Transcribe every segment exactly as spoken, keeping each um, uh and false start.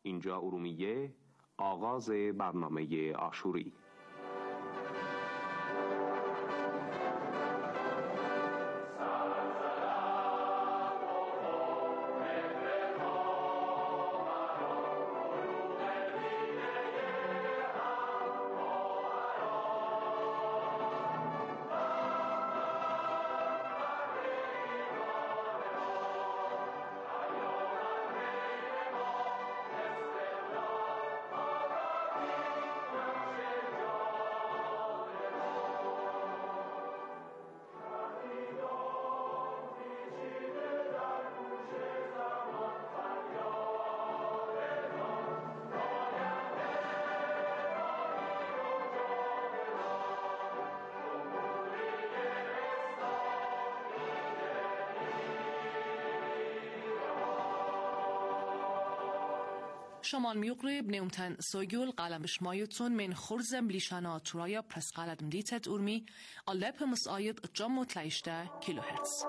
اینجا ارومیه، آغاز برنامه عاشوری. شمال میقرب نیمتن سوگل قلم بشمایتون من خورزم لیشانا ترایا پرس قلم دیتت ارمی علب مساید جام و تلایشته کیلوهرتز.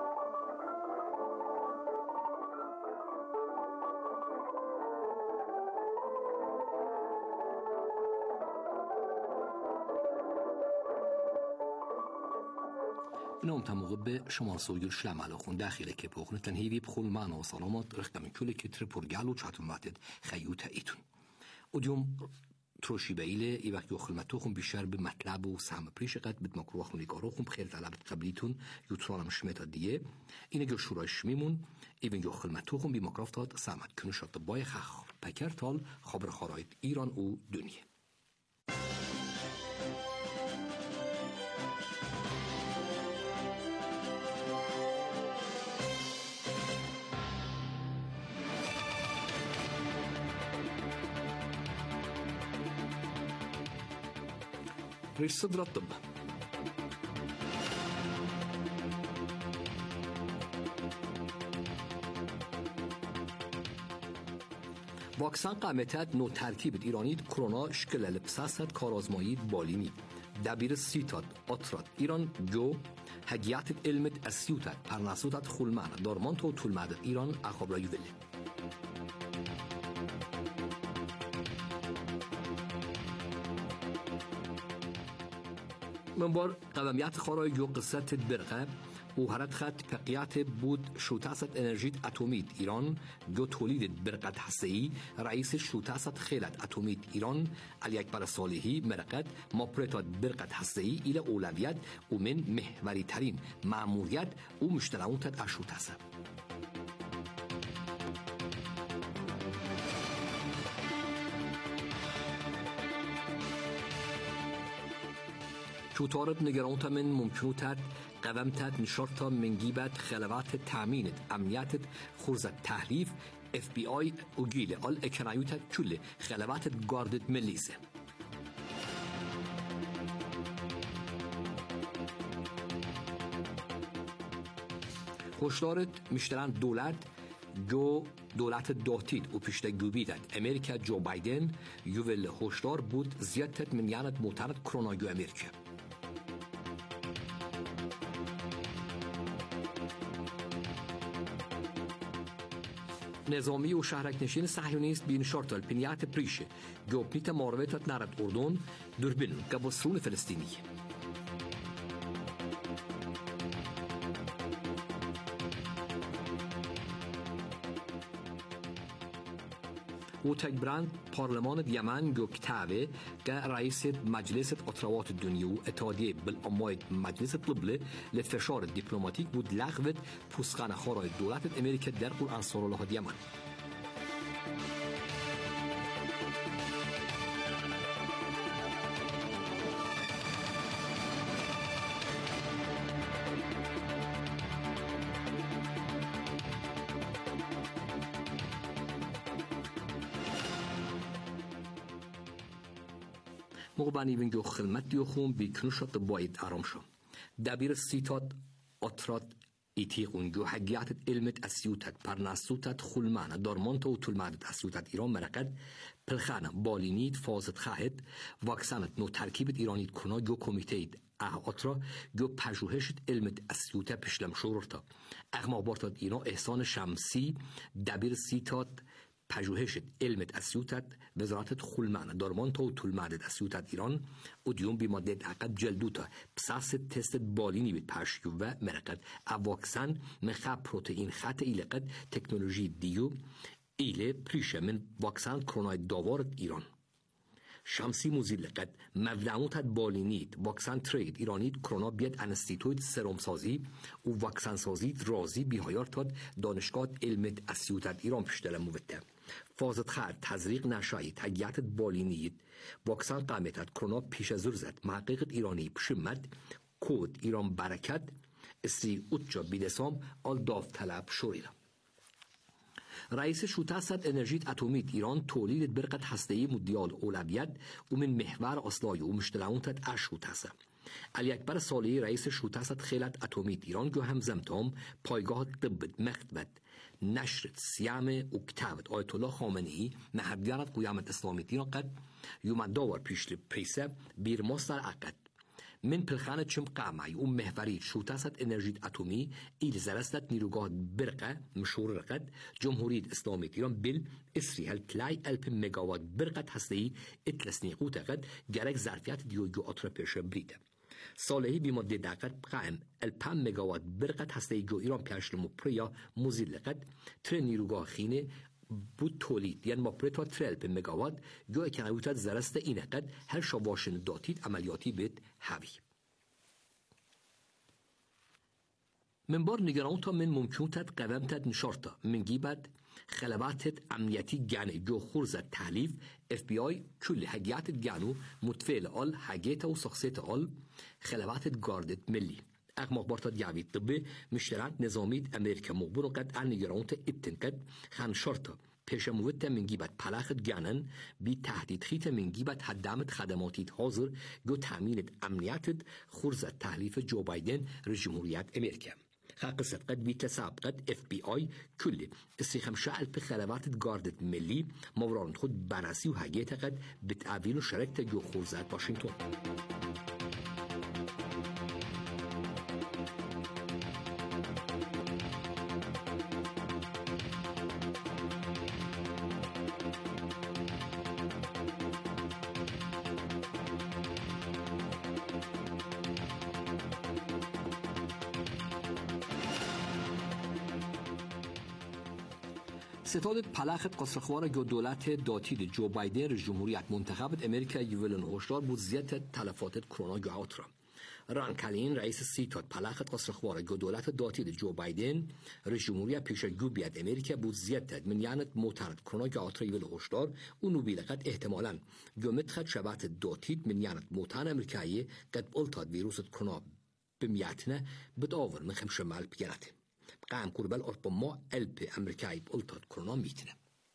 نوم تموقع به شمال سوگل شلم على خون داخله که بخونه تنهیوی بخول معنا و سلامات رختم کل کتر پرگل و چهتون ماتد خیوت ایتون و دیوم تروشی بیله ای وقت یخل متوخون بیشتر به مطلب و سهم پریش قد بد مکرو خونی کاروخون بخیر طلبت قبلیتون یوترانم شمتا دیه اینه جو شورای شمیمون ایون یخل متوخون بی مکرافتات سامت کنشات بای خخ پکر تال خبر خراید ایران و دنیا. رئيس صدر الطب واکسن قامتت نو ترکیب ایرانی کرونا شکل لبساست کارآزمایی بالینی دبیر سیتاد آترات ایران جو هدیات علمت اسیوتت پرناسوتت خولمان دارمان تو طولمد ایران اخبار یوولی من بار قدمیت خارای جو قصت برقه و هرت خط پقیات بود شوتاست انرژیت اتمیت ایران جو تولید برقت هسته‌ای رئیس شوتاست خیلت اتمیت ایران علی اکبر صالحی مرقت ماپرتات برقت هسته‌ای ایل اولویت و من محوری ترین مأموریت و مشترونتت اشوتاسه شوتارت نگرانتا من ممکنوتت قوامتت نشارتا منگیبت خلوات تأمینت امنیتت خورزت تحلیف اف بی آی اوگیل آل اکنایوتت چوله خلواتت گاردت ملیزه خوشدارت مشتران دولت جو دولت داتید و پیشتگو بیدد امریکا جو بایدن یوول خوشدار بود زیادت من یانت موترت کرونایو امریکا نظامی و شهرک نشین صهیونیست بین شارتال پنیات پریشه گوپنیت مارویتت نرد اردن دربین قبصرون فلسطینی و تکبرند پارلمان یمن گو کتابه که رئیس مجلس اطراوات دنیا و اتحادیه بالاموید مجلس طلبله لفشار دیپلماتیک بود لغوت پوسخان خارای دولت امریکا در قل انصار الله یمن مقبانی ونجو خدمت دیوخون بی کنشات باید آرام شو دبیر سیتات آترات ایتیقون جو حقیقت علمت اسیوتت پرناسوتت خلمان دارمانت و طولمادت اسیوتت ایران مرقد پلخانه بالینید فازت خواهد واکسنت نو ترکیبت ایرانید کنا جو کمیتید اه آترا جو پژوهشت علمت اسیوتت پشلم شورتا اغما بارتاد ایران احسان شمسی دبیر سیتات پژوهش علم اسیوتت وزارت خلمان درمان تا طولمدت اسیوتت ایران ودیوم بی ماده عقد جلدوتا پساس تست بالینی بید پاشیو و مرقد اواکسن مخاب پروتئین خط ایلقد تکنولوژی دیو ایله پریشه من واکسن کرونای داوار ایران شمسی موزیل قد مبلغوت بالینید واکسن ترید ایرانید کرونا بیاد انستیتویت سرم سازی و واکسن سازی رازی بیهایار تاد دانشگاه علم اسیوتت ایران پشتل موته فازت خرد تزریق نشایی تگیت بالینید واکسن قامتت کرونا پیش از زد محقق ایرانی پشمد کود ایران برکت اسی اوتجا بیدسام آل داوطلب شوریدم رئیس شوتست انرژی اتمیت ایران تولید برقت هسته‌ای مدیال اولویت و من محور اصلای و مشتلعونت اشوتست علی اکبر صالحی رئیس شوتست خیلت اتمیت ایران گو هم زمتام پایگاه طب مختبت نشرت سیام و کتابت آیت الله خامنه‌ای محبیانت قیامت اسلامیت ایران قد یوم داور پیش پریسه بیر ماستر عقد من پلخانه چم قامعی و محوری شوتست انرژی اتمی ایل زرستت نیروگاه برقه مشهور رقد جمهوریت اسلامی ایران بل اسری هل تلای الپ مگاوات برقت هستی اتلسنی قوت قد گرک ظرفیت دیوگو آتر پیش بریده صالحی بی ماده دقت قائم الپم مگاوات برقت هستی جو ایران پیشلمو پریا موزیل قد تر نیروگاه خینه بود تولید یعنی ما پرتو ترلپ مگاوات جو اکنویتت زرست اینه قد هر شباشن داتید عملیاتی بید هاوی من بار نگران تا من ممکن تد قوام تد نشارتا من گیبد خلباتت امنیتی گانه جو خورزت تحلیف اف بی آی کل حاجات گانو متفعل آل حاجات و شخصیت آل خلباتت گاردت ملی اقماق بارتا دیوی طبی مشترات نظامیت امریکا مقبول قد ان نگران تا ابتن قد خان شرطه پیش موت من گیبت پلاخت گانن بی تهدید خیت من گیبت هدامت خدماتیت حاضر جو تامین امنیتت خورزت تحلیف جو بایدن رئیس جمهوریت امریکا قصة قد بيتساب قد اف بي اي كل استخدام شعل بخلوات جاردت ملي موران خود براسي وهاجيت قد بتقابلوا شركة جو خورزات واشنطن ستاد پلاخت قصرخوار جو دولت داتید جو بایدن رئیس جمهوریت منتخب امریکا یولن هشدار بود زیادت تلفات کرونا جو اوترا ران کالین رئیس سیتاد پلاخت قصرخوار جو دولت داتید جو بایدن رئیس جمهوریت پیش جو بیاد امریکا بود زیادت من یعنی موترد کرونا جو اوترا یولن هشدار و نوبیلقت احتمالاً جو متخد شبات داتید من یعنی موتان امریکایی قد بلتاد ویروس کرونا بمیاتنا بدآور من خمس شمال بياناته قام قربال أربما ألب أمريكاي بقلتات كورونا ميتنا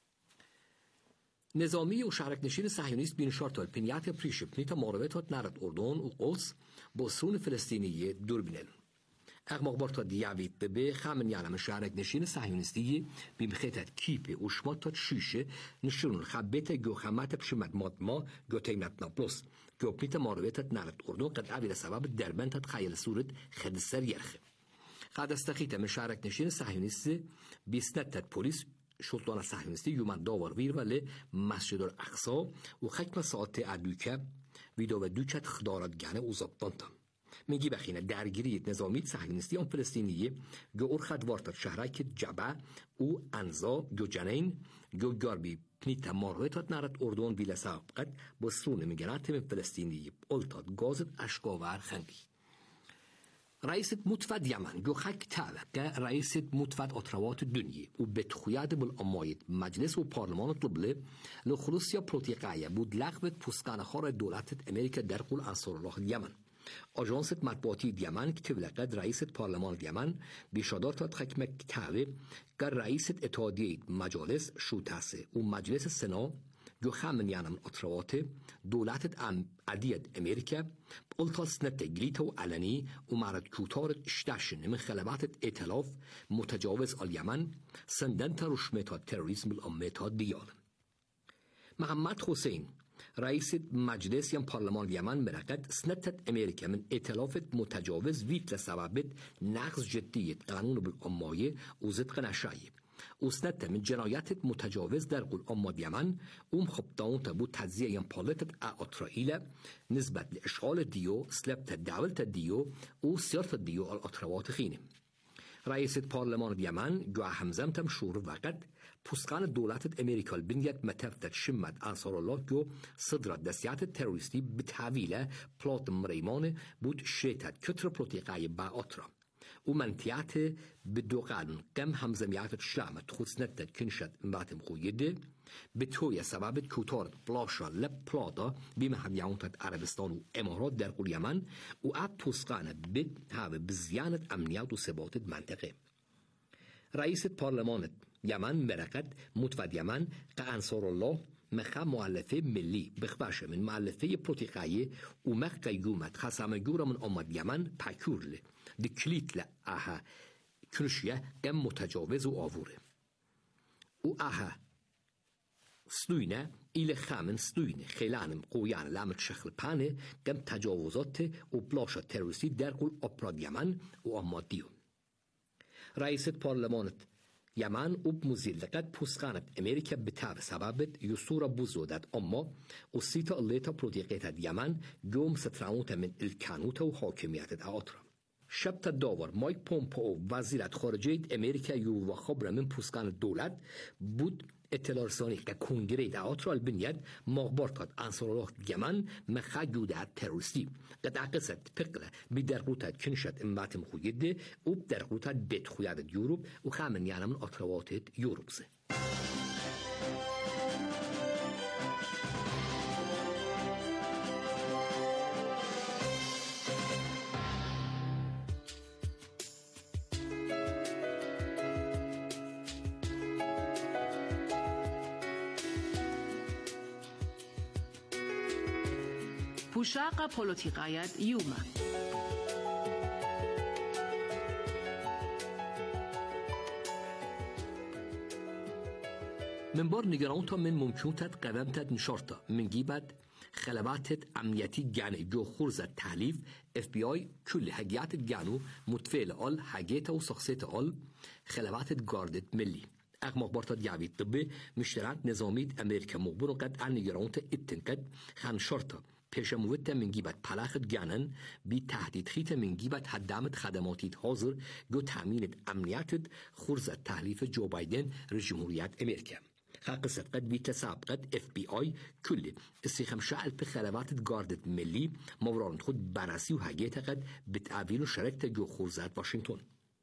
نظامی و شهرک نشین صهیونیست بینشار تا الپنیات پریش پنیتا معربتات نرد اردن و قدس با سرون فلسطینی دور بینن اقماق بارتا دیوید ببه خامن یعنی شهرک نشین صهیونیستی بیمخیتت کیپ و شماتات شیشه نشون خبت گو خمات بشمت مادما گو تیمت نابلس گو پنیتا معربتات نرد اردن قد عویل سبب دربنتت خیل صورت خدسر یرخه قد استخیت من شهرک نشین صهیونیستی بیستنتت پولیس شلطان صهیونیستی یومن داور ویر ولی مسجد الاقصا و حکم ساعت ادوکه ویدو و دوچت خدارت گنه و زبطانتم میگی بخینه درگیری نظامی صهیونیستی آن فلسطینیه گو ارخد وارتر شهرک جبه و انزا گو جنین گو گاربی پنیتا مارویتات نرد اردون بیل سابقت بسرون میگنات من فلسطینیه قلتات گازت اشکاور خندی رئیس متفد یمن جو خک تاوکه رئیس متفد اطروات دنیا و بتخویاد بالاماید مجلس و پارلمان طبله لخروسیا پروتیقایه بود لغوت پسکان خار دولت امریکا در قول انصار الله یمن آژانس مطبوعاتی یمن که تولقد رئیس پارلمان یمن بیشادار تا خکمک تاوه که رئیس اتحادیه مجالس شوتاسه و مجلس سنا جو خامن یعنی اطروات دولت ام عدیت امریکا قلتا سنت گلیتا و علنی و معرض کوتار اشتشن من خلبات ائتلاف متجاوز الیمن سندن تا رشمتا تروریسم الامتا دیال محمد حسین رئیس مجلس یم پارلمان یمن مرقد سنت امریکا من ائتلاف متجاوز ویت لسبب نقض جدیت قانون بالامایه و زدق نشایی وسنت من جنايات متجاوز در قل أمد يمن أم خبطان تبو تزيين باليتت أطرائيل نسبة لإشغال الديو سلبت الدولة الديو وسيارة الديو الأطروات خينه. رئيس البرلمان اليمن جو همزم تم شور وقت پوسقان دولت امریکا بنیت متفتت شمت انصار الله جو صدرت دستیات تروریستی به تحویل پلات مریمان بود شریطت کتر پلوتیقای با اترا و منطیات به دوغان کم همزمیات شلامت خودسنتت کنشت مباتم خویده به توی سبب کوتارت بلاشا لب پلادا بیم همیانتت عربستان و امارات در قول یمن و اب پوسقان به هاو بزیانت امنیات و ثباتت منطقه. رئیس پارلمانت یمن مرقد متفد یمن که انصار الله مخا مؤلفه ملی بخباشه من مؤلفه پروتیقایی و مخ قیومت خسام جورا من آمد یمن پاکورله دکلیت لعها کنشیه کم متجاوز و آوره و آها سلوینه ایل خامن سلوینه خیلانم قویان لامت شخل پانه کم تجاوزات و بلاشا تروریستی در قول اپراد یمن و آمد دیو. رئیس پارلمانت یمن اوب مزیلقت پوسخانت امریکا بتاب سببت یسورا بوزودت اما وسیتا الليتا پروتیقیتت یمن جوم سترانوتا من الکانوتا و حاکمیتت آترا. شبت داور مایک پومپو وزیرت خارجه امریکا یو و خبر من پوسخان دولت بود اطلاع رسانی که کنگره دعوت را البنیاد مخبرات انصار الله یمن مخجوده تروریستی قد عقصت فقره بدرقوتات کنشت امباتم خویده و بدرقوتات بیت خویادت یوروب و خامن یعنی من اطرواتت یوروبزه. پوشاق پولوتیقایت یوما من بار نگرانتا من ممکنتت قدمتت نشارتا من گیبت خلباتت امنیتی گانه جو خورزت تحلیف اف بی آی کل حقیقت گانو متفعل آل حقیقت و سخصیت آل خلباتت گاردت ملی اق مخبرات جاوید طبی مشترات نظامید امریکا مقبول قد عن نگرانتا اتنقد خان شارتا پیشموت من گیبت پلاخت گانن بی تهدید خیت من گیبت حدامت خدماتیت حاضر جو تأمینت امنیتت خورزت تحلیف جو بایدن رئیس جمهوریت امریکا. خاقصت قد بی تسابقت اف بی آی کل استخدام شعل بخلوات گاردت ملی موران خود بررسی و حقیقت قد بتعویل و شرکت جو خورزت واشنطن.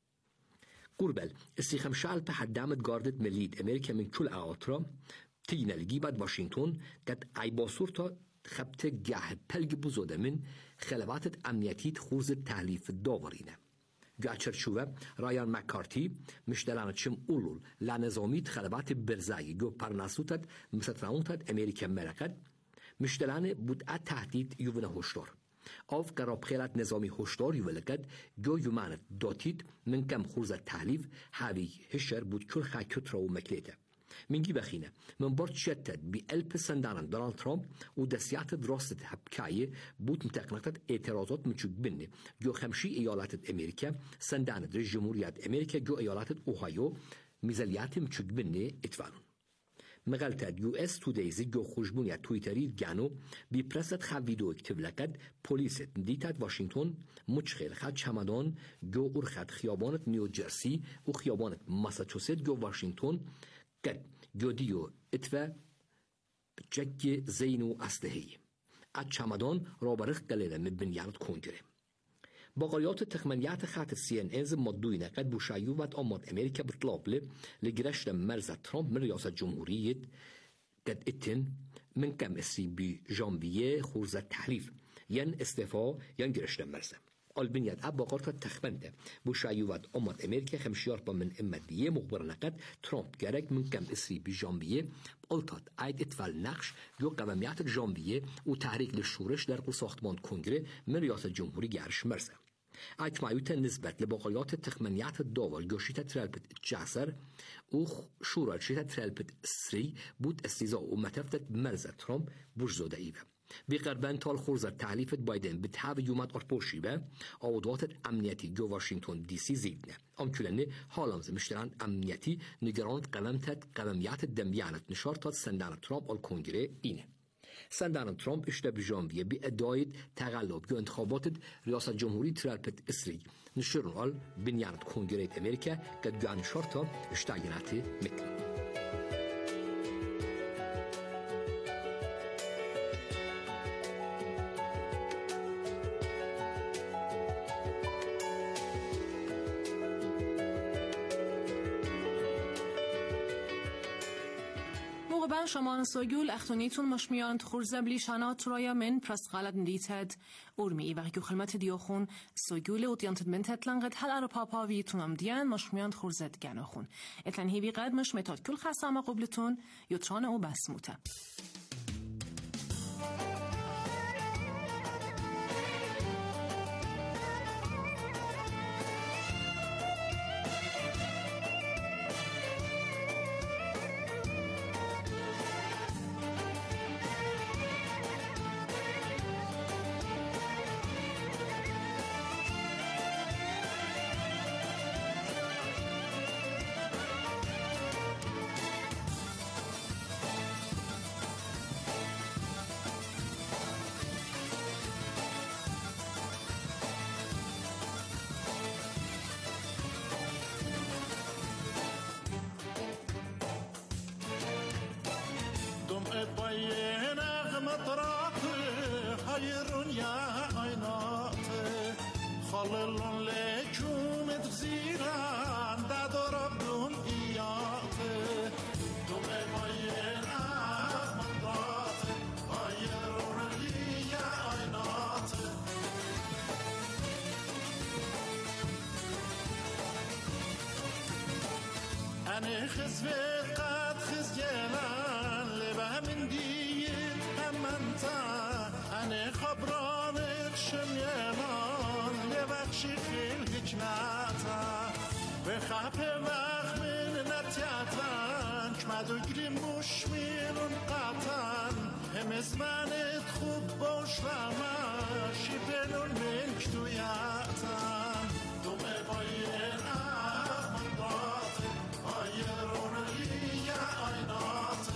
قربل استخدام شعل بحدامت گاردت ملی امریکا من کل آترا تینا لگیبت واشنطن قد ای باسورتا خبت جاه پلگ بزوده من خلوات امنیتیت خورز تحلیف داورینه. گاچر شوه رایان مکارتی مشتلانت شم اولول لنظامیت خلوات برزایی جو پرناسوتت مسترانوتت امریکا مرقد مشتلانه بود ات تهدید یوونه هشدار. آف قراب خیلت نظامی هشدار یولکد جو یومانت داتید من کم خورز تحلیف حاوی هشر بود کل خاکت را و مکلیته. منگی بخینه من برد شتت بی الپ سندانن دونالد ترامپ و دستیات دراست هبکایه بود متقنقت اعتراضات مچوک بنه جو خمشی ایالات امریکا سندان رئیس جمهوریت امریکا جو ایالات اوهایو میزلیات مچوک بنه اتوانون مغلطت یو اس تودیزی جو خوشبونیت تویتری گانو بی پرست خواه ویدیو اکتب لکد پولیست دیتت واشنطن مچخیل خد چمدان جو ارخد خیابانت نیوجرسی و خیابانت ماساچوست جو واشنطن قد جوديو اتفا بجك زينو أصلهي الشمدان رابرخ قليلا من بنيانة كونجري بقايات التخمينيات خات السي ان انز مدوينة قد بوشايوبت أمد أمريكا بطلاب له لجرش مرزة ترامب من رئاسة جمهورية قد اتن من كم اسي بجانفية خورزة تحليف ين استفاء ين جرش مرزة البنيات أب بقارة تخمنده بوشايوات أمد أمريكا خمشيار با من إمدية مخبرنا قد ترامب جارك من كم اسري بجانفية قلتات عيد اتفال نقش جو قواميات جانفية و تحريك للشورش در قل ساختمان كونجري من رئاسة جمهوري جارش مرزه ايك معيوتا نسبة لبقايات التخمنيات الدول جوشيتا ترالبت جاسر و شورا شيتا ترالبت سري بود استيزاء و متفتت مرزة ترامب بوش زوده ايوه بقربان تال خورزر تعلیفت بایدن به تاب یومد ارپوشی به عودات امنیتی جو واشنگتن دی سی زیدنه. ام کلنه حالانز مشتران امنیتی نگرانت قلمتت قلمیات دمیانت نشارتات سندان ترامپ ال کنگره اینه. سندان ترامپ اشته به ژانویه به ادعای تقلب یا انتخابات ریاست جمهوری ترامپ اسری نشرون ال بنیانت کنگره امریکا که جان شارتا اشتاقیناتی مکن. موقع شما سوگول اختونیتون مشمیان خورزم لیشانات رایا من پرست غلط ندیتد ارمی و که خدمت دیاخون سوگول و دیانت من تطلنقت هل ار پاپا ویتون ام دیان مشمیان خورزت گناخون اتن هیوی قد مش متاد کل خاصه قبلتون یوتران او بسموته. خاللون لکوم ادغزیران دادرابدون ایاته دومه باین احمداته آیرون لیا آیناته انه خزوه قد خزگلن لبه من دیه همانتا انه خبران شمیلان لبخشی خیل حکمتا به خب وقت من نتیتن کمدو گریم مشمیلون قطن هم ازمنت خوب باش رمشی بلون من کتویتن دومه باین احمدات آیرون لیا آینات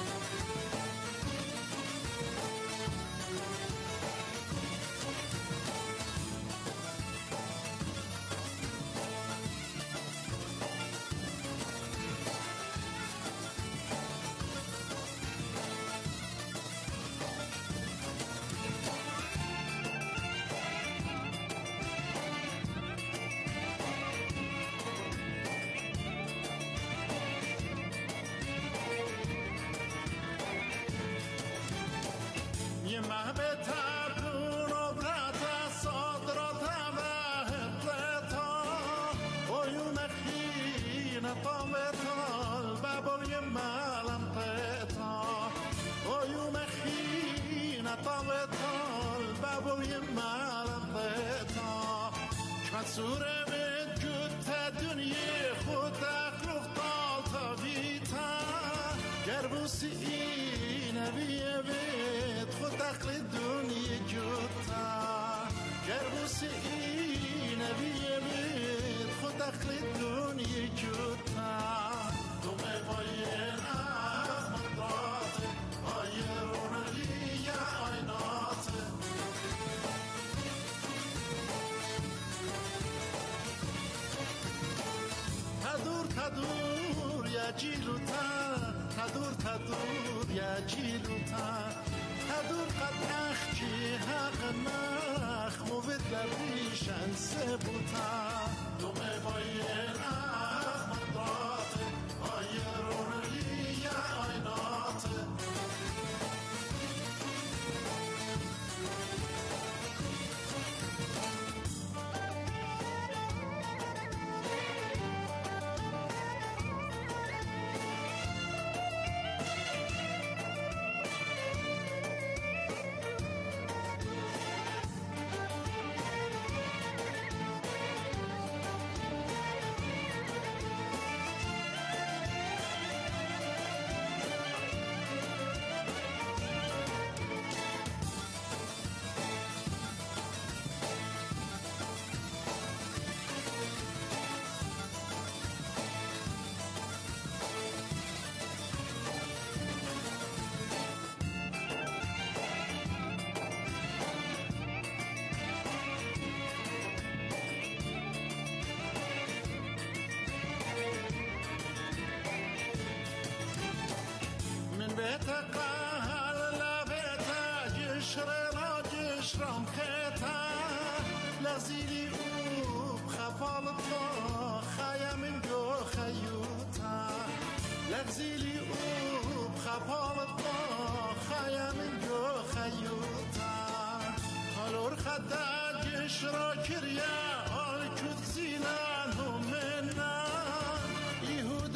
سوره من جوت دنیا خود اخلق طال تاویتا گربوسی نبیه بید خود اخل دنیا جوتا گربوسی نبیه بید خود اخل دنیا جوتا دومه باین احمدات آیرون لیا آینات تدور تدور یا جیلوتا تدور تدور یا جیلوتا تدور قد اخچی حق نخ موید لبیشن سبوتا دومه باین احمدات آیرون لیا آینات زیلی او خپال با خیم جو خیوتا حالور خداجش را کریا آل کود زیلان همنا یهود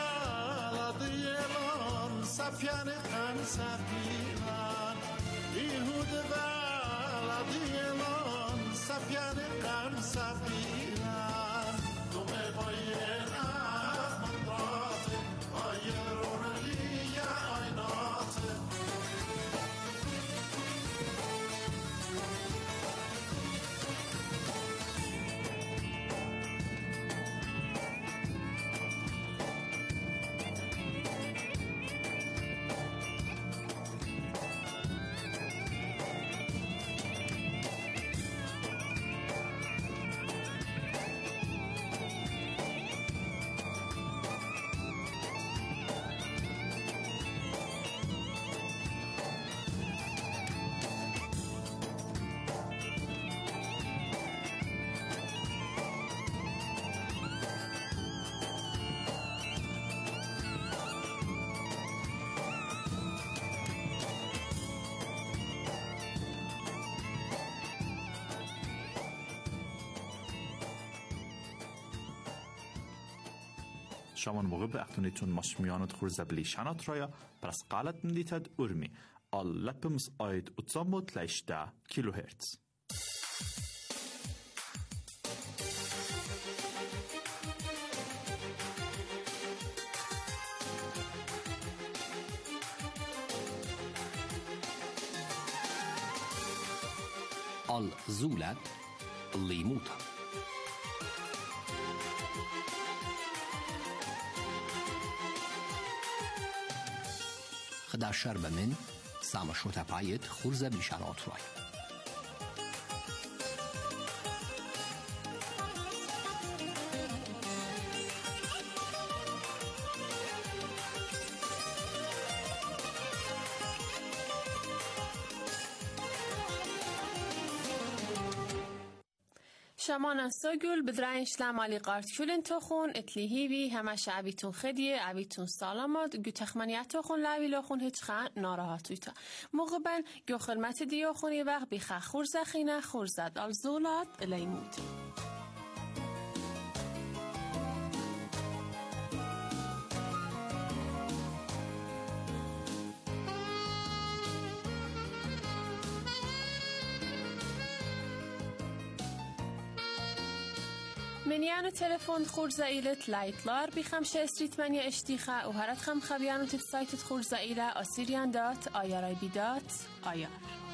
بالادیلان سفیان قن سفیلان یهود بالادیلان سفیان قن سفیلان دومه باید شامان موقع به اختونیتون مشمیانت خورزه بلیشانات رایا پرس قالت مدیتد ارمی آل لپمز آید اتزاموت لیشده کیلو هرتز. آل زولت لیموتا خدا شرب من سامشوتا پایت خورزه بیشانات رای. شمانا سوگل بدرایش لامالی قارت کلن تخون اتلیهی بی همه شعبیتون خدیه عبیتون سالامات گو تخمانیت تخون لاوی لخون هیچ خان ناراحتوی تا موقع بن گو خلمت دیو خونی وقت بیخه خورزه خینه خورزد آل زولات لیمود. منیانو تلفن خورزه ایلت لایتلار بیخم شستریت منی اشتیخه و هرت خم خبیانو تت سایتت خورزه ایله آسیریان دات آیارای بی دات آیار.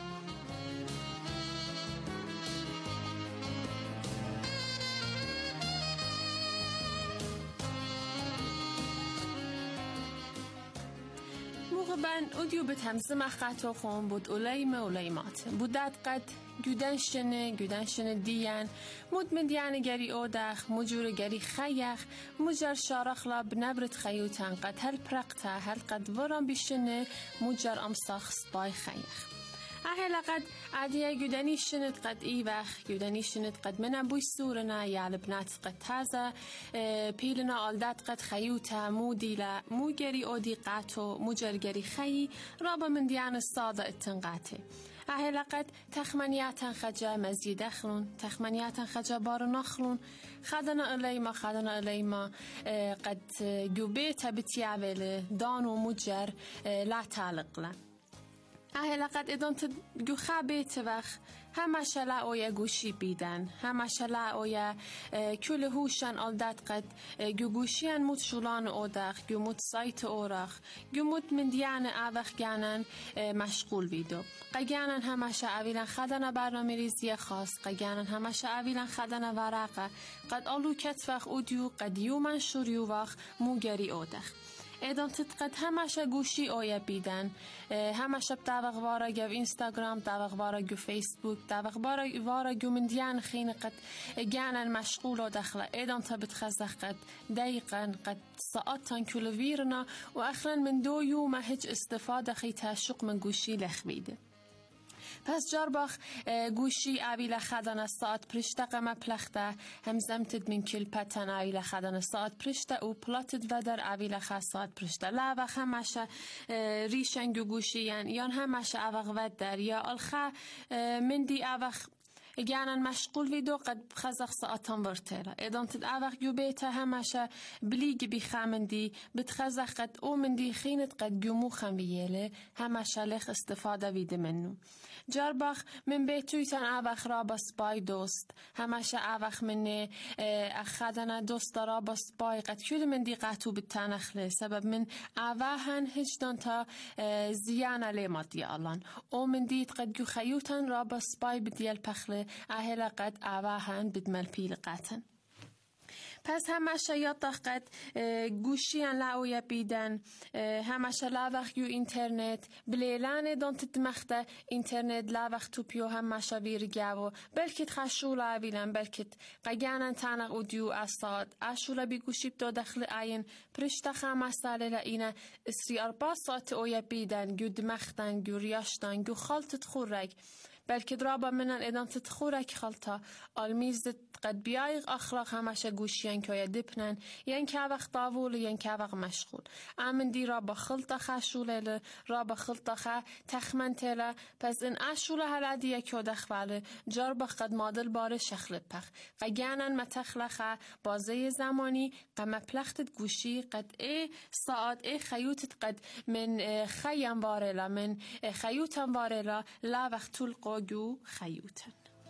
موقع بن اودیو به تمزه مخطو خون بود اولیم اولیمات بودت قد گودنشنه گودنشنه دیان مود من دیانه گری اودخ مجور گری خیخ مجر شارخلا بنبرت خیوتن قد هل پرقتا هل قد وران بیشنه مجر امساخ سبای خیخ اهلا قد عادیه گودنی شنت قد ایوخ گودنی شنت قد من بوی سورنا یعل بنات قد تازه پیلنا آلدات قد خیوتا مو دیلا مو گری اودی قاتو مجر گری خی رابا من دیانه ساده اتنقاته اهلا قد تخمنیاتن خجا مزید اخلون تخمنیاتن خجا بارو نخلون خدنا الیما خدنا الیما قد گوبیتا بتیابل دانو مجر لا تعلق له اهلا قد ادان تگو خابیت وقت همه شلا اویا گوشی بیدن همه شلا اویا کل هوشن آلدت قد گو گوشیان مت شولان اودخ گو مت سایت اورخ گو مت من دیان اوخ گانن مشغول بیدو قگانن همه شا اویلن خدنا برنامه ریزی خاص قگانن همه شا اویلن خدنا ورقه قد آلو کتفخ اودیو قد یومن شوریو وقت موگری اودخ ایدان تتقد همش گوشی آیا بیدن همش بتاوق وارا جو اینستاگرام تاوق وارا جو فیسبوک تاوق وارا جو من دیان خین قد جانن مشغول و دخله ایدان تبت خزخ قد دقیقا قد ساعتان کل ویرنا و اخرا من دو یوم هیچ استفاده خی تشق من گوشی لخ بیده پس جارباخ گوشی اویل خدان ساعت پرشته قمه پلخته هم زمتد من کل پتن اویل خدان ساعت پرشته و پلاتد و در اویل خد ساعت پرشته لابخ همشه ریشنگ گوشی یان همشه اوغ ود در یا الخه من دی اوغ اگرن مشغول ویدو قد خزخ ساعتان ورتره ادان تد اوغ جو بیته همشه بلیگ بی خامندی بتخزخ قد او مندی خینت قد گمو خم بیله همشه لخ استفاده ویده منو جارباخ من بیتوی تن اوغ را با سپای دوست همشه اوغ من اخدن دوست را با سپای قد کل من دی قطو بتنخله سبب من اوغن هجدان تا زیان علی مادی آلان او من دید قد جو خیوتن را با سپای بدیل پخله اهل قد اوغن بدمل پیل قطن پس همشه یاد قد گوشیان لاویا بیدن همشه لاوخ یو اینترنت بلیلانه دان تدمخته اینترنت لاوخ تو پیو همشه ویرگاو بلکت خشول آویلن بلکت قیانن تانق اودیو استاد اشولا بی گوشی بدو دخل آین پرشته خمه ساله لینه اسری اربا ساعت اویا بیدن گو دمختن گو ریاشتن گو خالتت خورگ بلکه درابا منن ادان تتخورک خالتا آلمیزد قد بیایق اخلاق همشه گوشیان که یا دپنن ین که وقت طاول ین که وقت مشغول امن دی رابا خلطه خشوله رابا خلطه خ تخمنتله پس این اشوله هر دیه که دخواله جاربا قد مادل باره شخلت پخ قیانن متخلخه بازه زمانی قم پلختت گوشی قد ای ساعت ای خیوتت قد من خیم وارلا من خیوتم وارلا لا وقت طول جو خیوتن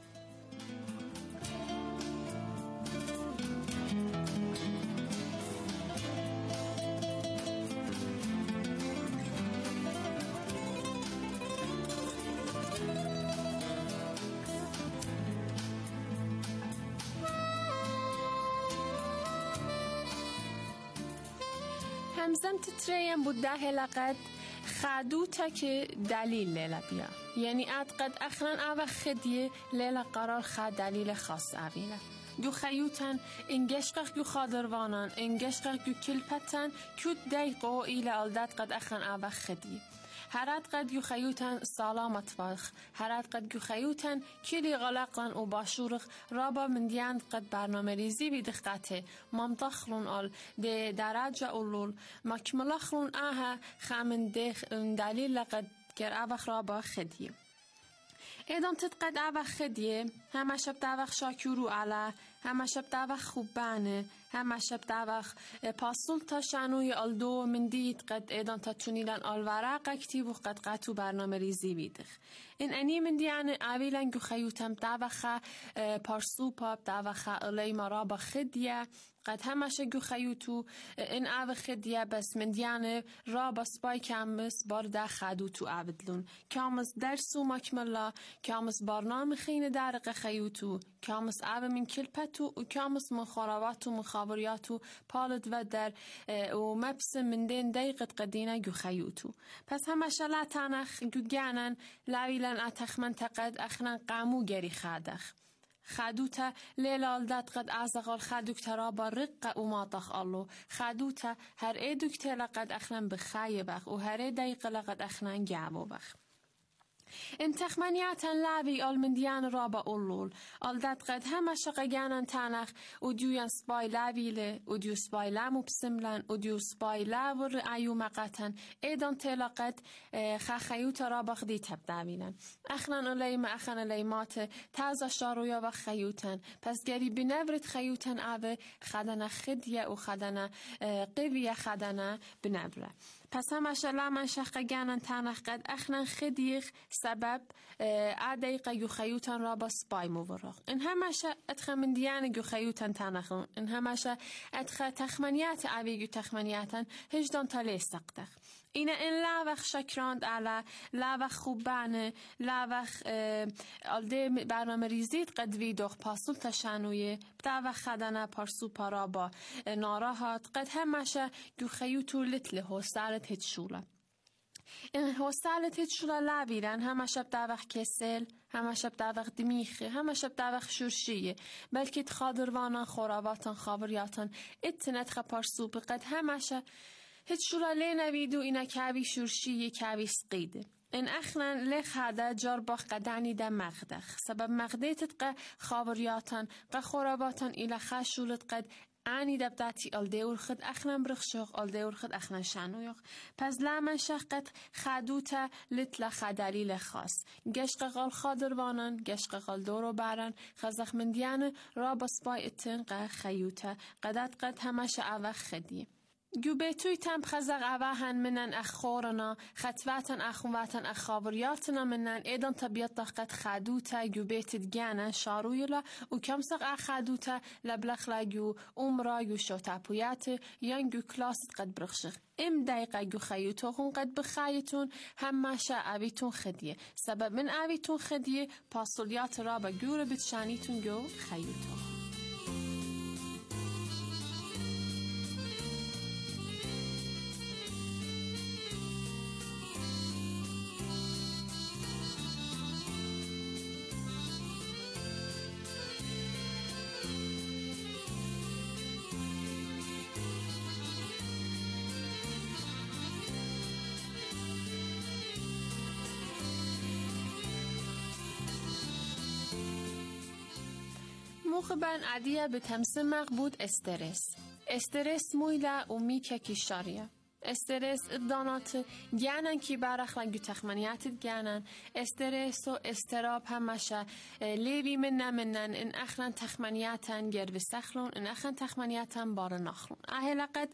همزم تتریم بوده هلقد خادوتا که دلیل لیلا بیا یعنی اد قد اخرن او خدیه لیلا قرار خد دلیل خاص اویله دو خیوتن انگشقق گو خادروانان انگشقق گو کلپتن کود دایقو ایل الدت قد اخرن او خدیه هرات قد یو خیوتن سلامت واخ هرات قد یو خیوتن کلی غلقن و باشورخ رابا من دیاند قد برنامه ریزی بی دقته ممتخلون آل ده درجه اولول مکملخلون آها خامن ده دلیل لقد گر اوخ رابا خدیه ایدان تدقد اوخ خدیه همه شب دوخ شاکورو علا همه شب دوخ خوبانه همه شب دوخ پاسول تا شنوی الدو من دید قد ایدان تا تونیلن آلورق اکتیب و قد قطو برنامه ریزی بیدخ این انی من دیانه اویلن گو خیوتم دوخ پارسو پاپ دوخ الی مرابا خدیه قد همشه گو خیوتو این او خدیه بس من دیانه را بس بای کامس بار ده خدو تو عبدلون کامس درسو مکملا کامس برنامه خین درق خیوتو کامس او من کلپتو و کامس مخارواتو مخابریاتو پالد و در و مبس من دین دقیقت قدینه گو خیوتو پس همشه لا تانخ گو گانن لاویلن اتخ منتقد اخنان قامو گری خادخ خادوتا لیلال داد قد ازغال خادوکترا با رق و ماطخ الله خادوتا هر ای دکتر قد اخنان بخای بخ و هر ای دقیق لقد اخنان جعبو بخ ان تخمنيات لابي المنديان رابا أولول الدات قد هما شقيانا تانخ وديو سباي لابيله وديو سباي لامو بسملان وديو سباي لاور أيو مقاتن إيدان تلاقت خخيوت رابا خدي تبداميلا أخنا أليما أخنا أليمات تازا شارويا وخيوتن پس گری بنورت خيوتن أبه خدنا خدية و خدنا قوية خدنا بنبره پس همش لامن شخ گانن تنخ قد اخنن خدیخ سبب عدیق یو خیوتن را با سپای مورخ این همش اتخ من دیان یو خیوتن تنخ این همش اتخ تخمنیات عوی یو تخمنیاتن هجدان تالی سقدخ این این لاوخ شکراند علا لاوخ خوبانه لاوخ الده برنامه ریزید قد ویدوخ پاسول تشانویه بتاوخ خدانه پارسو پارا با ناراحت قد همشه یو خیوتو لتله هستالت هتشوله این هستالت هتشوله لاویرن همه شب داوخ کسل همه شب داوخ دمیخه همه شب داوخ شورشیه بلکه تخادروانا خوراواتان خاوریاتان اتنت خپارسو بقد همشه هیچ شولا لی نویدو اینا کاوی شورشیه کاوی سقیده ان اخنا لخ هذا جربخ قدعني ده مغدخ سبب مغديتت قا خابرياتن قا خراباتن الى خشولت قد انی دبتاتی آل دیور خد اخنم برخشوق آل دیور خد اخنم شنویق پس لامن شقت خدوتا لطلا خدلیل خاص گشق قال خادروانن گشق قال دورو برن خزخ من دیانه را بسپای اتن قا خیوتا قدت قد همش اوه خدی گو بیتوی تم خزق اوهن منن اخورنا خطواتن اخواتن اخابریاتنا منن ایدان طبیعت قد خدوتا گو بیتت گانن شارویلا و کمسق اخدوتا لبلخلا گو امرا گو شوتاپویات یان گو کلاست قد برخشق ام دقیقه گو خیوتون قد بخیتون همشا اویتون خدیه سبب من اویتون خدیه پاسولیات را با گور بتشانیتون گو خیوتون مخبن عدیه به تمسمق بود استرس استرس مویله و میکه کشاریه استرس دانات گانن کی برخلن گو تخمنیات گانن استرس و استراب همشه لیوی من نمنن ان اخلن تخمنیاتن گرو سخلون ان اخلن تخمنیاتن بار نخلون اهلقد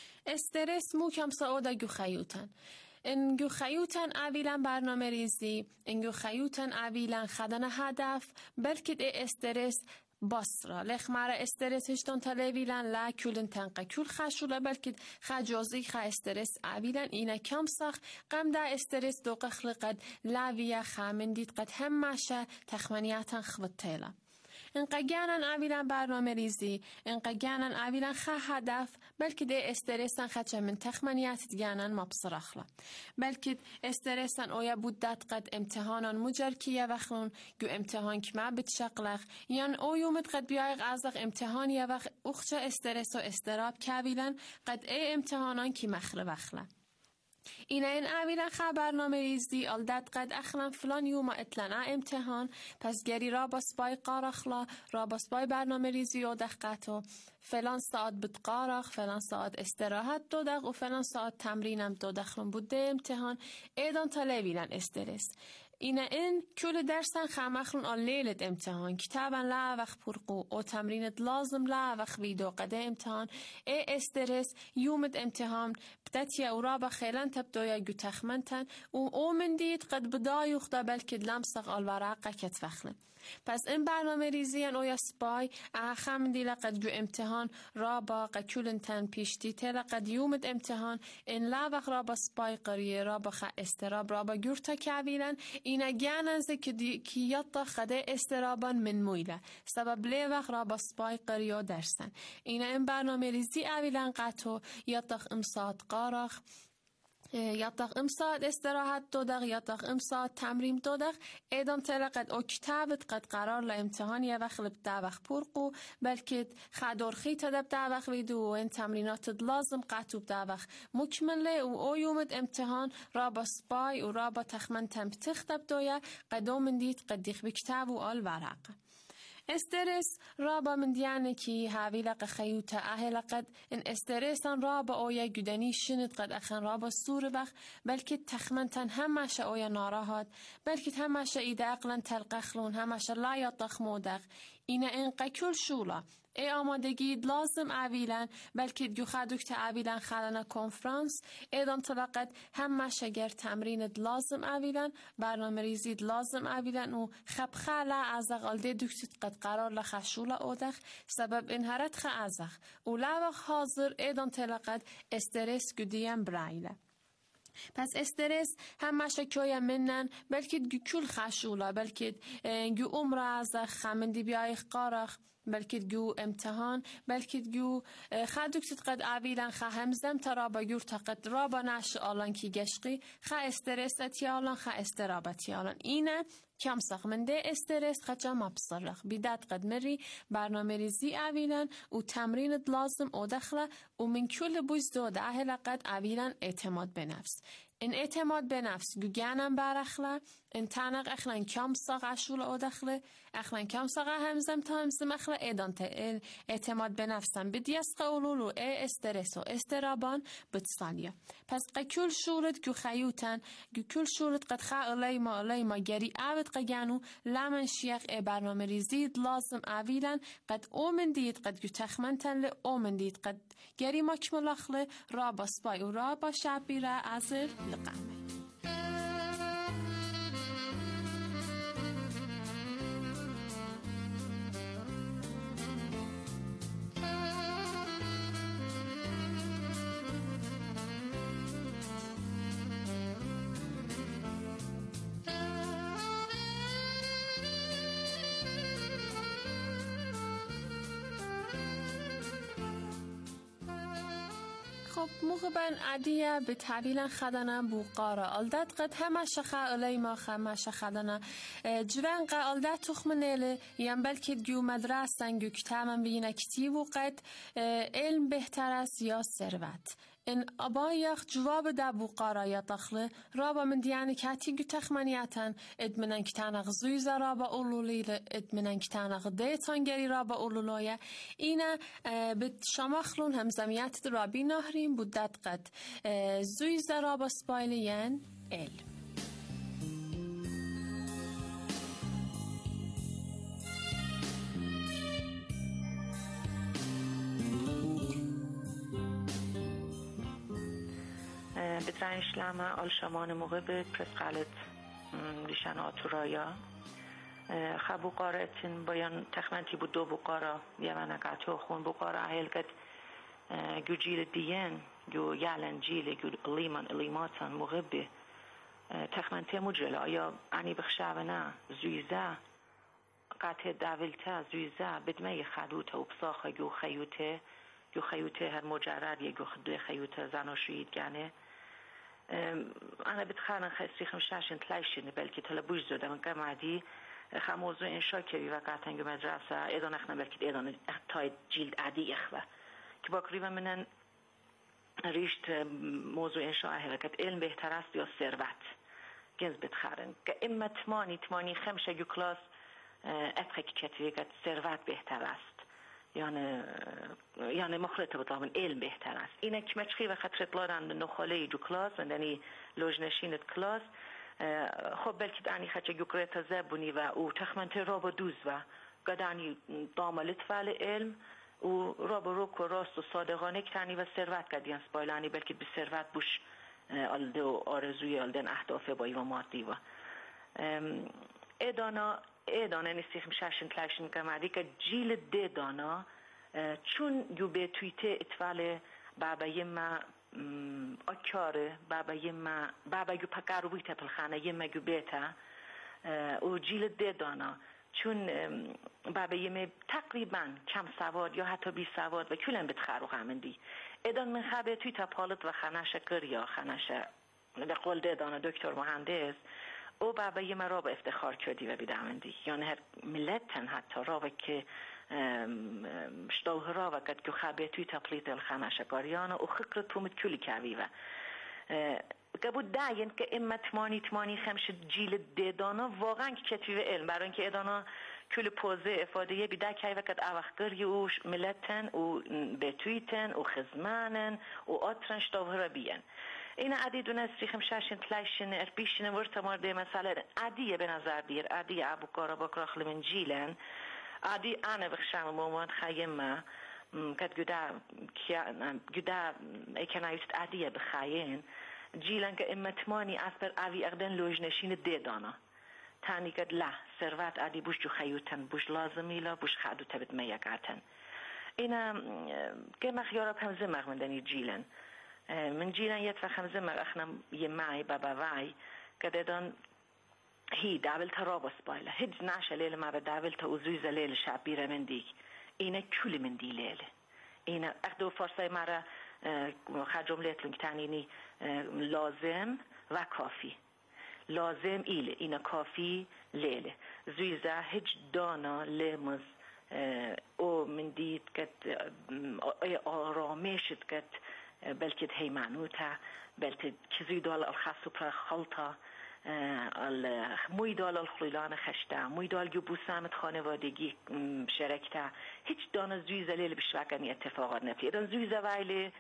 استرس مو کم سعوده گو خیوتن انگو خیوتن اویلن برنامه ریزی انگو خیوتن اویلن خدن هدف بلکه استرس باسرا لخ مارا استرسش دون تلویلن لا کولن تنقه کول خشوله بلکه خجازی خا استرس اویلن اینا کم سخ قم دا استرس دو قخلقد لاویه خامن دید قد همشه تخمنیاتن خبت تیلا انقا گانن اویلن برنامه ریزی انقا گانن اویلن خا هدف بلکه ده استرسن خچه من تخمنیات گانن مبصرخلا بلکه استرسن اویا بودت قد امتحانان مجر کیه وخلون گو امتحان کما بتشقلخ یان اویومد قد بیایق ازق امتحان یه وقت اخچه استرس و استراب کویلن قد ای امتحانان کی مخل وخلا اینا این اویلن خبرنامه ریزی آلدت قد اخلن فلان یوم اطلنا امتحان پس گری را باسپای قارخلا را باسپای برنامه ریزی و دقیقتو فلان ساعت بتقارخ فلان ساعت استراحت دو دق و فلان ساعت تمرینم دو دخلون بوده امتحان ایدان تلویلن استرس اینا این کل درسن خمخلون آن لیلت امتحان کتابن لا وقت پرقو او تمرینت لازم لا وقت ویدو قده امتحان ای استرس یومت امتحان بدت یا اورابا خیلن تبدو یا گو تخمنتن و او من دید قد بدایوخ دا بلکه لمسق الورقه کتفخلن پس این برنامه ریزی او یا سپای اخم دیل قد گو امتحان رابا قکولن تن پیشتی تل قد یومت امتحان این لا وقت رابا سپای قریه رابا خ استراب رابا گورتا کویلن اینا گاننزه که یطا خده استرابان من مویله سبب لی وقت رابا سپای قریه درسن اینا این برنامه ریزی اویلن قطو یطا امساد قارخ یطاق امساد استراحت دو دق یطاق امساد تمرین دو دق ایدام تلقد او کتابت قد قرار لامتحان یه وقت لب ده وقت پرقو بلکه خدار خیت دب ده وقت ویدو و این تمرینات لازم قطوب ده وقت مکمله و او یومد امتحان را با سپای و را با تخمن تمتخ دب دویا قدوم دید قد دیخ بکتاب و آل ورق استرس رابا من دیانه کی هاویلا قخیوتا اهلا قد ان استرسان رابا اویا گدنی شند قد اخن رابا سور بخ بلکه تخمنتن همش اویا ناراحت بلکه همش ایده اقلن تلقخلون همش لا یطخ مودق اینا ان قکل شولا ای آمادگی لازم اویلن بلکه گو خدوکت اویلن خلنا کنفرانس ایدان طلقت همش اگر تمرینت لازم اویلن برنامه ریزید لازم اویلن و خب خلا ازق آلده دوکتت قد قرار لخشولا اودخ سبب انهارت خ ازق و لوق حاضر ایدان طلقت استرس گدیم برایله پس استرس همش کیا منن بلکه گو کل خشولا بلکه گو عمر از خمندی بیای قارخ بلکه گو امتحان بلکه گو خدوکت قد اویلن خ همزم ترا با گور تقد را با نش آلان کی گشقی خ استرس اتیالان خ استرابتیالان اینه کم سخمنده استرس خجا مبصرخ بیدت قد مری برنامه ریزی اویلن و تمرینت لازم او دخله و من کل بوز دو ده لقد اویلن اعتماد به نفس این اعتماد به نفس گوگانم برخلا این تنق اخلان کم ساق اشول او دخله اخلان کم ساق همزم تا همزم اخلا ایدان تا اعتماد به نفسم بدیست قولولو ای استرس و استرابان بتصالیا پس قکل شورت گو خیوتن گو کل شورت قد خا الی ما الی ما گری عبد قگانو لمن شیخ ای برنامه ریزید لازم اویلن قد اومن دید قد گو تخمنتن ل اومن دید قد گری مکمل اخله را با سپای و را با شبیره ازر لقمه خب مخبن عادیه به طویل خدانه بوقارا آلدت قد همه شخه علی ما همه شخدانه جوان قا آلدت تخم نیله یم بلکه گیو مدرسن گیو کتابم بینه کتیب و قد علم بهتر است یا ثروت این ابایخ جواب ده بوقارا یا تخله رابا من دیانی کاتی گو تخمنیاتن ادمنن کتانق زویز رابا اولولیل ادمنن کتانق دیتانگری رابا اولولویا اینا به شماخلون همزمیت رابی نهرین بودت قد زویز رابا سپایلین علم بدرنش لما آل شمان موقع به پرس قلت لیشن آتورایا خب بقارتین باید تخمنتی بود دو بقارا یمن اقاتو خون بقارا هلگت گو جیل دیین گو یعلن جیل گو لیمان لیماتان موقع به تخمنتی مجرل آیا انی بخشاونا زویزه قاطع داولتا زویزه بدمه خدوته و بساخه گو خیوته گو خیوته هر مجرد یه گو خدوه خیوته زناشوید گانه أنا بتخانن خسري خمشاشن تلايشين بلكي تلبوش زودا من كم عادي خموزو إنشاء كبي وقعتن جو مدرسة إذا نحن بلكي إذا تايد جيل عادي إخوة كباقريبا منن ريشت موضوع إنشاء هلكت علم بهتر است یا ثروت جنس بتخارن كإما تماني تماني خمسة جو كلاس أتخي كتير كت ثروت بهتر است یعنی یعنی مخلط بتامن علم بهتر است اینه که مچخی و خطر اطلاعان نخاله جو کلاس و دنی لوجنشینت کلاس خب بلکه دانی خچه گوکرت زبونی و او تخمنت رابا دوز و قدانی داملت فعل علم و رابا روک و راست و صادقانه کتانی و ثروت قدیان سپایلانی بلکه به ثروت بوش آلده و آرزوی آلدن اهداف بایی و مادی و ادانا ایدانه نیستیم ششن تلاشن کمادی که جیل ده دانا چون یو به تویته اتفاق بابای ما اکاره بابای ما بابای پکارو بیت پلخانه یم جو بیتا و جیل ده دانا چون بابای ما تقریبا کم سواد یا حتی بی سواد و کلن بتخارو خامندی ایدان من خبر تویته پالت و خناشه کریا خناشه به قول ده دانا دکتر مهندس او بابای ما را به افتخار کردی و بیدامندی یعنی هر ملتن حتی را و که شتوه را و قد که خبه توی تپلیت الخانه شکاریانه او خکر تومت کلی کهوی و قبود داین که اما تمانی تمانی خمش جیل دیدانا واقعا که کتوی علم برای اینکه ادانا کل پوزه افاده بیده که وقت اوخگری او ملتن او بتویتن او خزمانن او آترن شتوه را بیان این عادی دو نسری خمشاشن تلاشن اربیشن ورت مرده مثلا عادیه به نظر بیر عادی ابو کارا بکراخل من جیلن عادی آن بخشم مومن خیمه کد جدا کیا جدا اکنایست عادیه بخاین جیلن که امتمانی اسبر اوی اقدن لوجنشین دیدانا تانی کد لا ثروت عادی بوش جو خیوتن بوش لازمی لا بوش خادو تبت میکاتن اینا که مخیارا هم زمر من دنی جیلن من جينا يتفخم زمر اخنا يماي بابا واي كددان هي دابل ترابس بايله هج ناشا ليلة ما بدابل تأوزوزة ليلة شعبيرة من ديك اينا كل من دي ليلة اينا اخدو فرصة مرة خد جملة لنكتانيني لازم و كافي لازم إيله اينا كافي ليلة زويزة هج دانا لمز او من ديت كت آرامشت كت بلكت هيمانوتا بلكت كزي دول الخاصو برا خلطة موی دال الخلیلان خشته موی دال جو بوسامت خانوادگی شرکته هیچ دان زویزه لیل بشوکمی اتفاقات نفتی ادان زویزه ویلی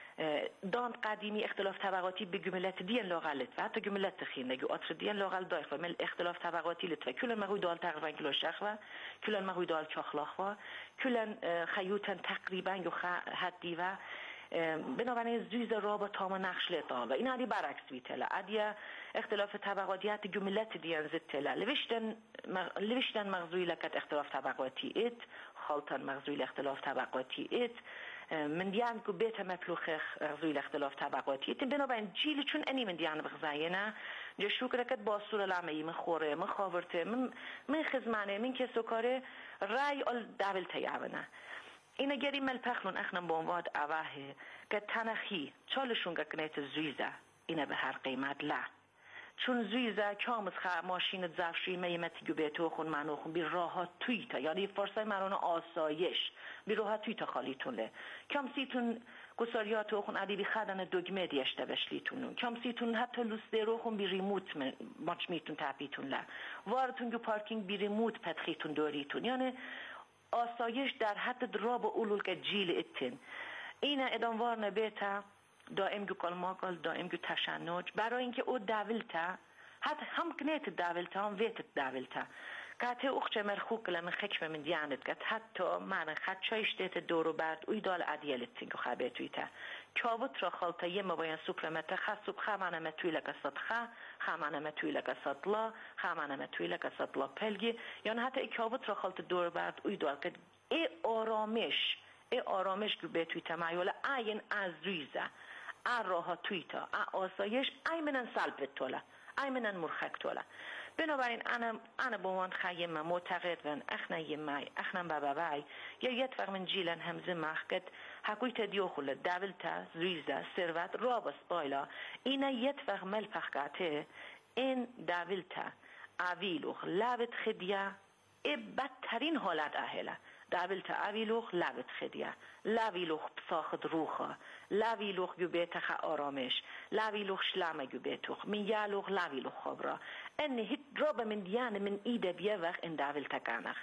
دان قدیمی اختلاف طبقاتی به جملت دیان لاغلت و حتی جملت خینه جو آتر دیان لاغل دایخ و مل اختلاف طبقاتی لطفه کلن مغوی دال تقریبا کلو شخ و کلن مغوی دال چاخلاخ و کلن خیوتن تقریبا جو حدی و بنابراین زویز رابا تاما نقش لطاله این عدی برعکس بیتله عدی اختلاف طبقاتیت جملت دیان زدتله لوشتن مغ... لوشتن مغزوی لکت اختلاف طبقاتی ایت خالتن مغزوی اختلاف طبقاتی ایت من دیان کو بیت مپلوخ مغزوی اختلاف طبقاتی ایت بنابراین جیل چون انی من دیان بغزاینا جشو کرکت باسور العمایی من خوره من خاورته من من خزمانه من کسو کاره رای ال دابل تیابنه اینا گری مل پخلون اخنم بونواد اواه که تنخی چالشون که کنیت زویزه اینا به هر قیمت لا چون زویزه کامز خواه ماشین زفشوی میمتی گو بیتو خون منو خون بی راحت تویتا یعنی فرصای مرانو آسایش بی راحت تویتا خالیتون له کم سیتون گساریاتو خون عدیبی خدن دوگمه دیشته بشلیتون کم سیتون حتی لسته رو خون بی ریموت ماچ میتون تپیتون له وارتون گو پارکینگ بی ریموت پتخیتون دوریتون یعنی آسایش در حد دراب اولول که جیل اتن اینا اداموار نبیتا دائم گو کلماکل دائم گو تشنج برای اینکه او داولتا حتی هم کنیت داولتا هم ویتت داولتا که حتی اخچه مرخوک لمن خکم من دیانت که حتی من خد چایشتیت دورو برد اوی دال عدیالتین که خبیتویتا کابوت را خالتا یه مباین سوپرمتا خصوب خمانه متوی لکه صدخه خمانه متوی لکه صدلا خمانه متوی لکه صدلا پلگی یعنی حتی کابوت را خالتا دورو برد اوی دال که ای آرامش ای آرامش که بیتویتا معیوله این از ریزه ای راحت تویتا ای آسایش ای منن سلبت توله ای منن مرخک توله بنابراین انا انا بوان خیم معتقد ون اخنا یمای اخنا بابای یا یت فرق من جیلن همزه مخکت حقیقت دیوخل دولت زویزه ثروت رابس بایلا اینا یت فرق مل پخکاته این دولت اویلوخ لابت خدیا ای بدترین حالت اهله دولت اویلوخ لابت خدیا لاویلوخ ساخت روخا لاویلوخ گو بیتخ آرامش لاویلوخ شلامه گو بیتوخ من یالوخ لاویلوخ خبرا ان هیت رابا من دیانه من ایده بیه وقت این دولت کانخ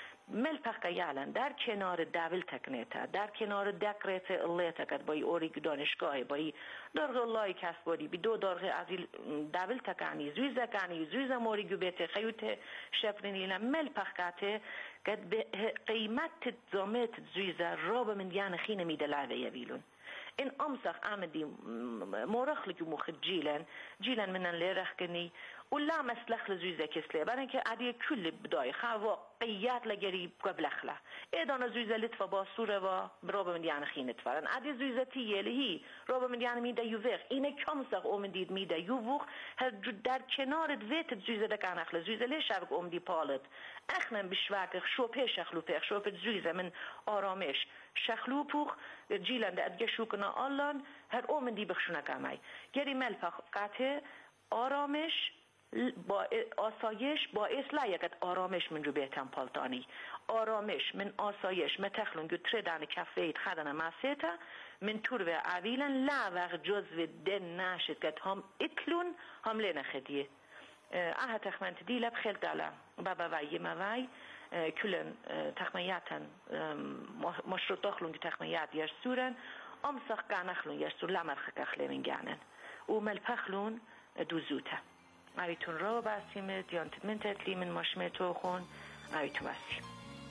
ملپق یالن در کنار دول تکنیتا در کنار دکرت الله تکد بای اوری دانشگاه بای درغ الله کسب بودی بی دو درغ از دول تکانی زویزه کانی زویزه موری گوبته خیوت شپرینیلا ملپق کاته قد به قیمت زامت زویزه راب من دیان خینه میده لعبه یویلون این امسخ آمدی مورخ لگو مخ جیلن جیلن منن لیرخ کنی ولا مسلخ لزویزه کسله برای اینکه عادی کل بدای خوا قیات لگری قبلخله ایدان زویزه لطفا باسوره و راب من دیان خینت فرن عادی زویزه تیلی راب من دیان میده یووخ اینه کمسخ اومدید میده یووخ هر در کنار دویت زویزه دکان اخله زویزه لیشارک اومدی پالت اخنم بشواک شوپه شخلو پخ شوپه زویزه من آرامش شخلو پوخ جیلن ده ادگه شوکنا آلان هر اومدی بخشونه کامای گری ملپخ قاته آرامش با آسایش باعث لایقت آرامش من رو بیتم پالتانی آرامش من آسایش متخلون گو تردان کفیت خدنا مسیتا من طور و عویلن لا وقت جزو دن ناشد کت هم اتلون هم لین خدیه اه تخمنت دی لب خیل دالا بابا وی موی کلن تخمیاتن مشروط داخلون که تخمیات یرسورن امسخ گانخلون یرسور لمرخ کخلی من گانن او مل پخلون دوزوته اویتون را بسیمه دیانت من تتلی من ماشمه تو خون اویتون بسیم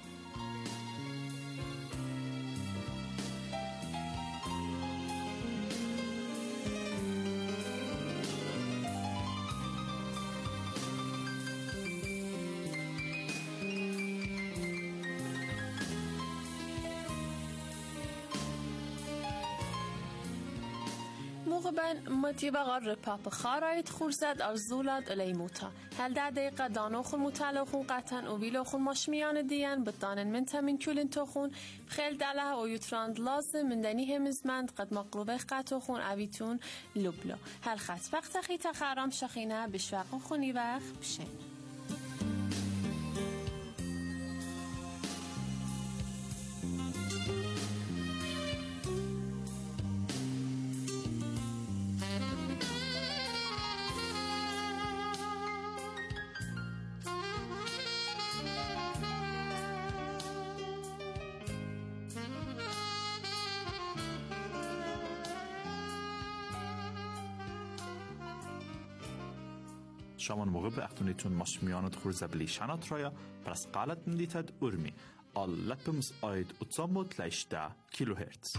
موقبا متي بغر باب خارايت خورزد أرزولاد إليموتا هل دا دقيقة دانوخن متالوخن قطن وبيلوخن مشميان ديان بطانن من تمن كولن توخن بخيل دالها ويتراند لازم من دني همزمند قد مقلوبه قطوخن أبيتون لبلا هل خط وقت خيطة خارم شخينة بشواق خوني وقت بشين شامان مغب اختونيتون مشميانت خورزبلي شانات رايا برس قالت نديتد أرمي آل لبمس آيد اتزاموت ليشتا كيلو هرتز.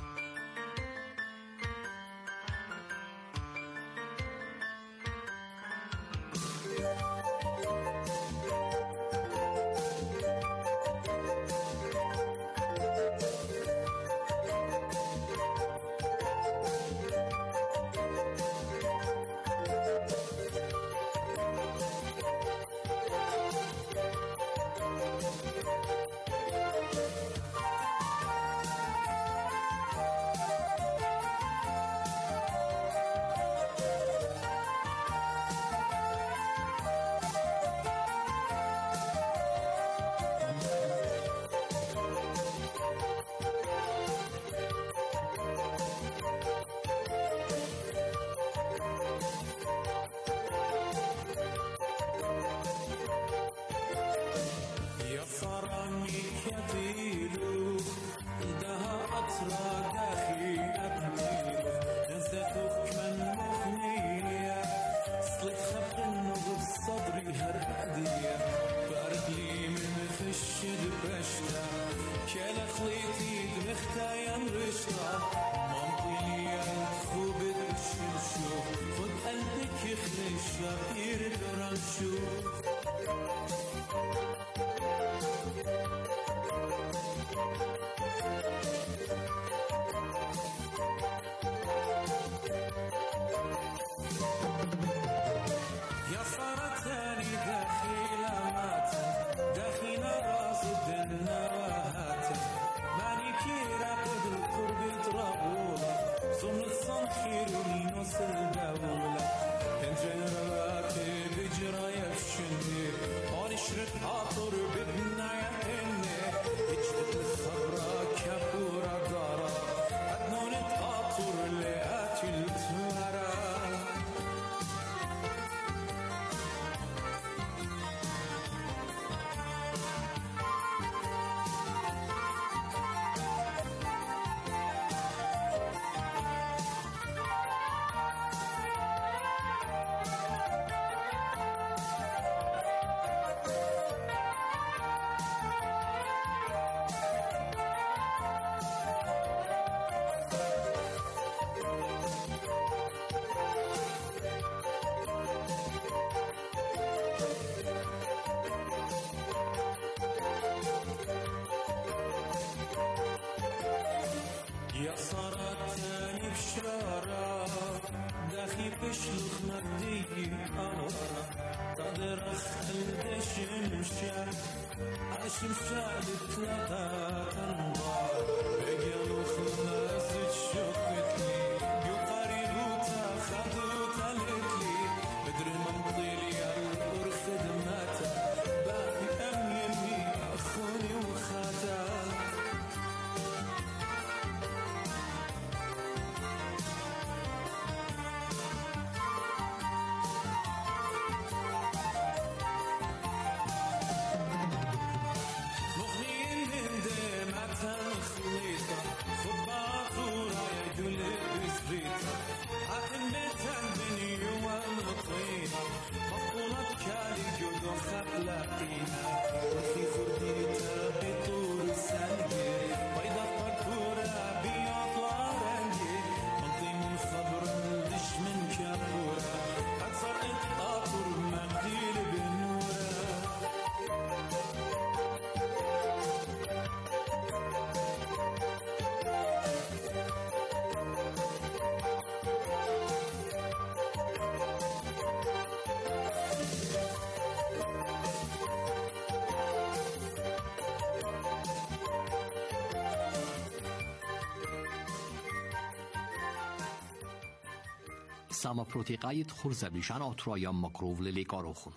Sama protiqayit xurzablişan oturaya makrovlili karoxun.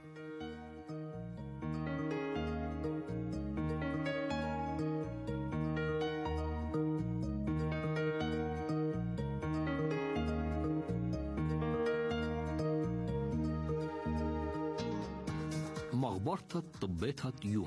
مغبرة طبيتها يوم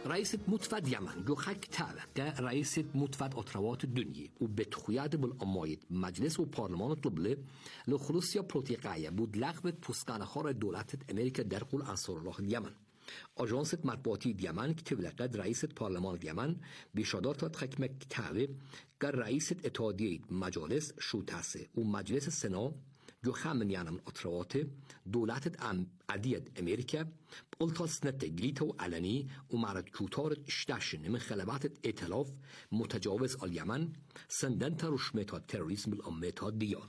رئيس متفد يمن جو خك تابع رئيس متفد أطروات الدنيا وبتخياد بالأمايد مجلس وبرلمان طلبله لخلوصيا بروتيقايا بود لغبت پوسقان خار دولت أمريكا در قول أنصار الله اليمن. آژانس مطبوعاتی دیمن کتب لقد رئیس پارلمان دیمن بشادات تخکمه کتابه که رئیس اتحادیه مجالس شوتاسه و مجلس سنا جو خامن یعنی اطروات دولت ام عدیت امریکا قلتاس نتگلیت و علنی و مرد کوتار اشتشن من خلبات ائتلاف متجاوز الیمن سندن تروشمتا تروریسم الامتا دیان.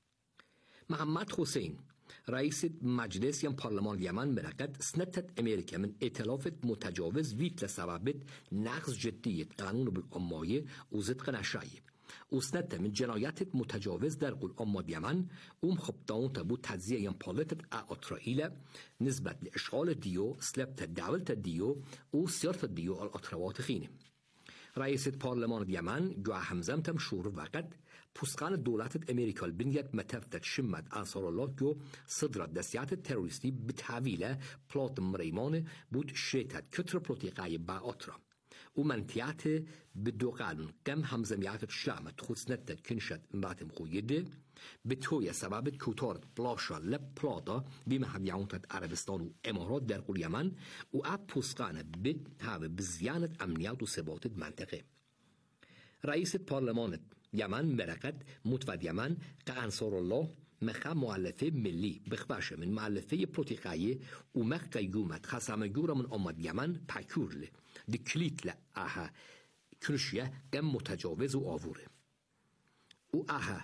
محمد حسین رئيس مجلس یم پارلمان یمن مرقد سنتت امریکا من ائتلاف متجاوز ویت لسبب نقض جدیت قانون بالامایه و زدق نشایی و سنت من جنایت متجاوز در قول اماد یمن اوم خبطان تبو تجزیه یم پالتت اطرائیل نسبت لاشغال دیو سلبت دولت دیو و سیارت دیو الاطروات خینه. رئيس پارلمان یمن جو همزم تم شور وقت پوسقان دولت امریکا البنیت متفتت شمت انصار الله جو صدرت دستیات تروریستی به تحویل پلات مریمان بود شریطت کتر پروتیقای با آترا و منطیات به دو قانون کم همزمیات شلامت خودسنت کنشت مباتم خویده به توی سبب کوتارت بلاشا لب پلاتا بیم همیانتت عربستان و امارات در قول یمن و اب پوسقان به هاو بزیانت امنیات و ثباتت منطقه. رئیس پارلمان یمن مرقد متفد یمن که انصار الله مخا مؤلفه ملی بخباشه من مؤلفه پروتیقایی و مخ قیومت خسام جورا من آمد یمن پاکورله دی کلیت لعها کرشیه کم متجاوز و آوره و آها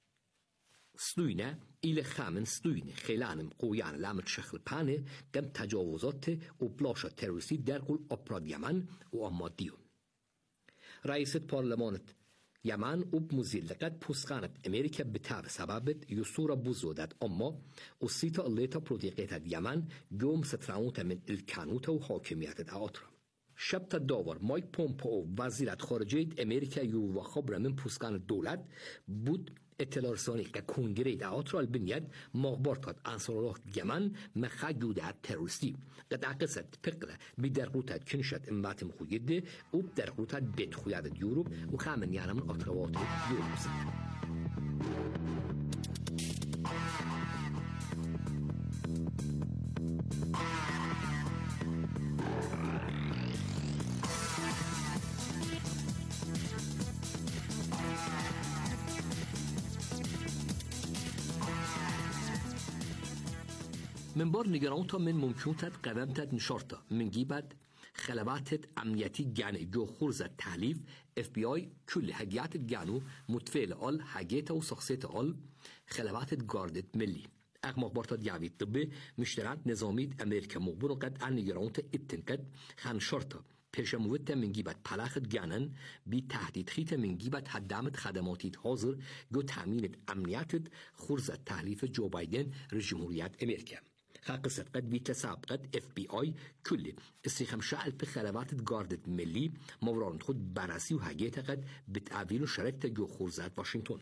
سلوینه ایل خامن سلوینه خیلانم قویان لامت شخل پانه کم تجاوزات و بلاشا تروریستی در قول اپراد یمن و آمد دیو. رئیس پارلمانت یمن اوب مزیلقت پوسقانت امریکا بتاب سببت یسورا بوزودت اما و سیتا اللیتا پروتیقیتت یمن جوم ستراونت من الکانوت و حاکمیتت آترا. شبت داور مایک پومپو وزیرت خارجه امریکا یو و خبر من پوسقان دولت بود اطلاع رسانی که کنگره دعات را البنیاد مغبارتات انصار الله یمن مخجوده تروریستی قد عقصت فقره بدر قوتت کنشت امباتم خویده و در قوتت بین خویده یوروب و خامن یعنی من اطروات یوروب سید. من بار نگرانتا من ممکن تد قدم تد نشارتا من گیبد خلباتت امنیتی گانه جو خورزت تحلیف اف بی آی کل هگیات گانو متفیل آل هگیت و سخصیت آل خلباتت گاردت ملی اقماق بارتا دیاوید طبه مشترات نظامید امریکا مقبول قد ان نگرانتا اتنکد خان شارتا پیشموت من گیبت پلاخت گانن بی تهدید خیت من گیبت حدامت خدماتیت حاضر جو تامینت امنیتت خورزت تحلیف جو بایدن رئیس جمهوریت امریکا خاقصت قد بيت سابقت اف بي اي كل استخدام شعل بخلوات جاردت ملي موران خود بررسي وهجيت قد بتعويل شركة جو خورزات واشنطن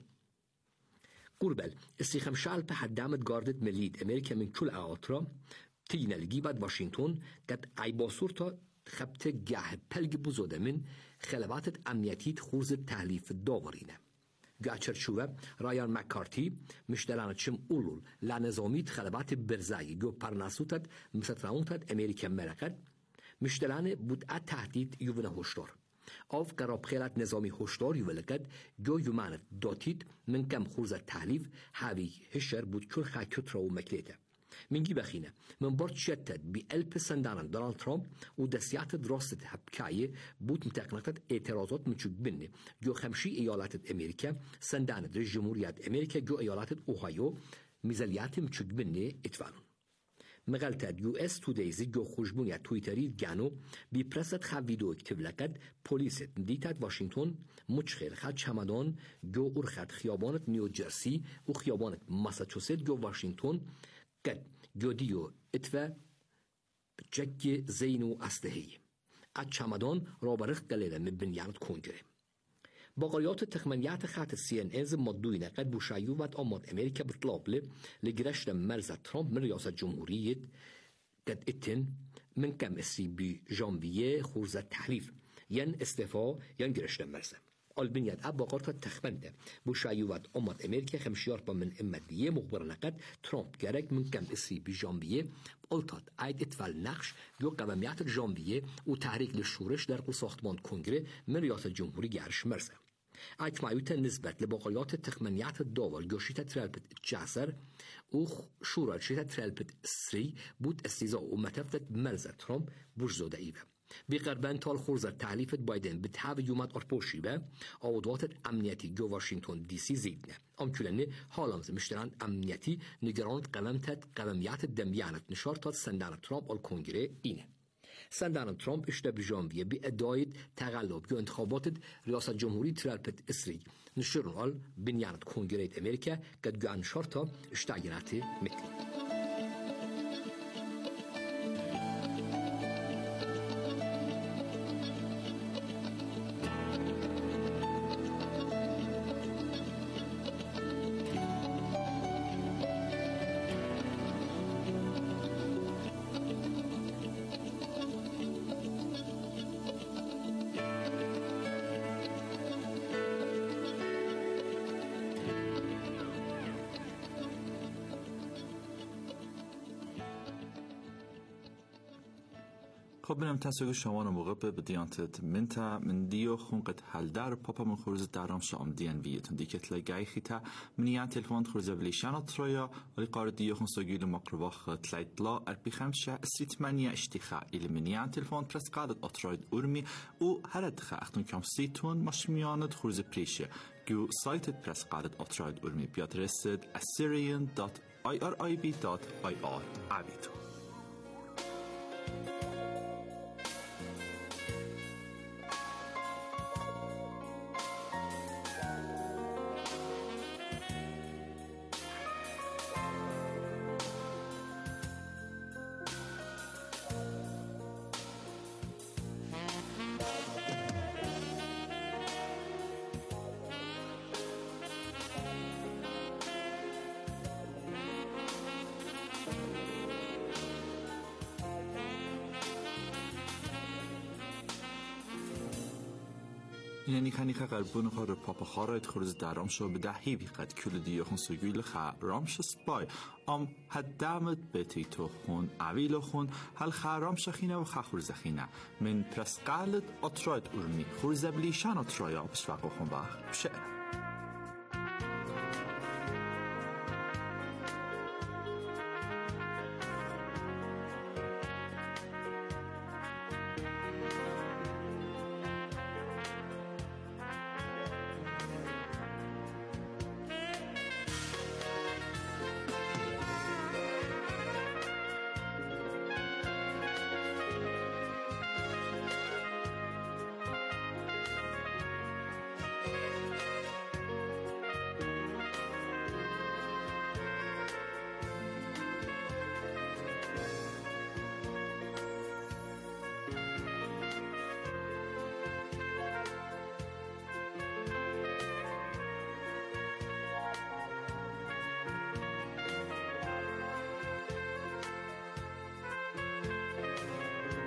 قربل استخدام شعل بحدامت جاردت ملي امريكا من كل اعطرا تينا الجيبات واشنطن قد عيباسورتا خبت جاه بلج بزوده من خلوات امنيتيت خورز تحليف الداورينه گاچر شوه رایان مکارتی مشتلانت شم اولول لنظامیت خلبات برزایی جو پرناسوتت مستراونتت امریکا مرقد مشتلانه بود ات تهدید یوونه هشدار آف قراب خیلت نظامی هشدار یولکد جو یومانت داتید من کم خورزت تحلیف حاوی هشر بود کل خاکت را و مکلیته منگی بخینه من بارد شدتد بی الپ سندانن دونالد ترامپ و دستیات دراستت هبکایه بود متقنقت اعتراضات منچوک بینه جو خمشی ایالات امریکا سندانت رئیس جمهوریت امریکا جو ایالات اوهایو میزلیات منچوک بینه اتوانون مغلطت یو اس تودیزی جو خوشبونیت تویتری گانو بی پرست خواب ویدیو اکتب لکد پولیست دیتت واشنطن مچخیل خد چمدان جو ارخد خیابانت نیوجرسی و خیابانت ماساچوست جو واشنطن قد جوديو اتفا جك زينو أستهي الشمدان رابرخ قليلا من بنيانة كونجري باقيات التخمينيات خات السي ان از مدوينه قد بوشايوات أمات أمريكا بطلاب له لجرشت مرزة ترامب من رئاسة جمهورية قد اتن من كم اسي بجانفية خورزة تحليف ين استفاء ين جرشت مرسم البنيات أبا قرطة تخمنته بشايوات أمت أمريكا خمشيار من إمدية مخبرنا قد ترامب جارك من كم اسي بجانفية قلتات عيد اتفال نقش جو قواميات جانفية وتحريك للشورش در قل ساختمان كونغري من رئاسة الجمهوري جارش مرسم عيد معيوتا نسبة لبقايات التخمنيات الدول جوشيتا ترالبت جاسر وشورا شيتا ترالبت سري بود استيزاء ومتفتت مرزة ترامب بجزودة إيبا بقربان تال خورزة تعليفة بايدن بتحاول يومات أربوشي با عودوات أمنيتي جو واشنطن دي سي زيدنا أمكلني حالمز مشتران أمنيتي نجرانت قوامتت قواميات الدميانت نشارتات سندان ترامب الكونغري إينه سندان ترامب اشتا بجانفية بأدايد تغلب جو انتخابات رئاسة جمهوري ترالبت اسري نشرون قال بنيانت كونغريت أمريكا قد جو انشارتا اشتاقيناتي مثل خب بنام تسویق شما موقع به دیانت منتا من دیو خونقت حل در پاپا من خورز درام شام دیان ویتون دیکت لگای خیتا منیان تلفون خورز بلیشان ترویا ولی قارد دیو خون سوگیل مقرباخ تلاید لا اربی خمسة سیت منیا اشتخاء إلى منیان تلفون پرس قادت أطراید أرمی و هرد خا اختون کم سیتون مش میاند خورز پریشه جو سایت پرس قادت أطراید أرمی بیادرسد assyrian dot irib dot ir عبیتون. یعنی خنی خا قلبون خا رو پاپا خارایت خورز درام شو به دهی بیقد کل دیو خون سوگیل خا رامش سپای ام حد دامت بتی تو خون عویل خون هل خا رامش خینه و خا خورز خینه من پرس قالت اطراید ارمی خورز بلیشان اطرایا بشوق خون باخ بشه